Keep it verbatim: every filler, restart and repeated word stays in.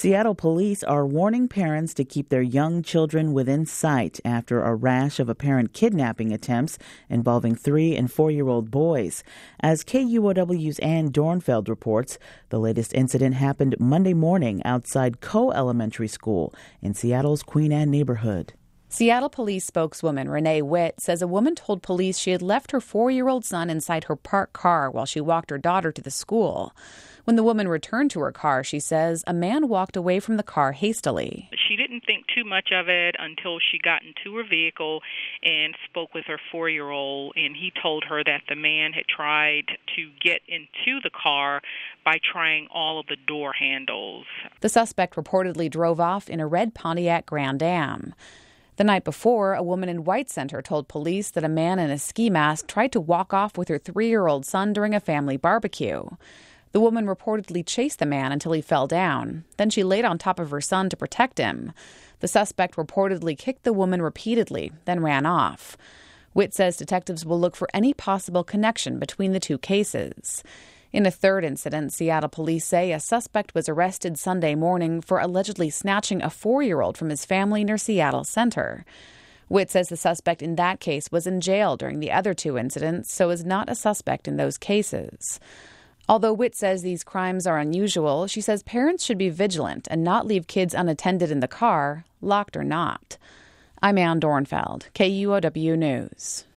Seattle police are warning parents to keep their young children within sight after a rash of apparent kidnapping attempts involving three and four-year-old boys. As K U O W's Ann Dornfeld reports, the latest incident happened Monday morning outside Coe Elementary School in Seattle's Queen Anne neighborhood. Seattle police spokeswoman Renee Witt says a woman told police she had left her four-year-old son inside her parked car while she walked her daughter to the school. When the woman returned to her car, she says, a man walked away from the car hastily. She didn't think too much of it until she got into her vehicle and spoke with her four-year-old, and he told her that the man had tried to get into the car by trying all of the door handles. The suspect reportedly drove off in a red Pontiac Grand Am. The night before, a woman in White Center told police that a man in a ski mask tried to walk off with her three-year-old son during a family barbecue. The woman reportedly chased the man until he fell down. Then she laid on top of her son to protect him. The suspect reportedly kicked the woman repeatedly, then ran off. Witt says detectives will look for any possible connection between the two cases. In a third incident, Seattle police say a suspect was arrested Sunday morning for allegedly snatching a four-year-old from his family near Seattle Center. Witt says the suspect in that case was in jail during the other two incidents, so is not a suspect in those cases. Although Witt says these crimes are unusual, she says parents should be vigilant and not leave kids unattended in the car, locked or not. I'm Ann Dornfeld, K U O W News.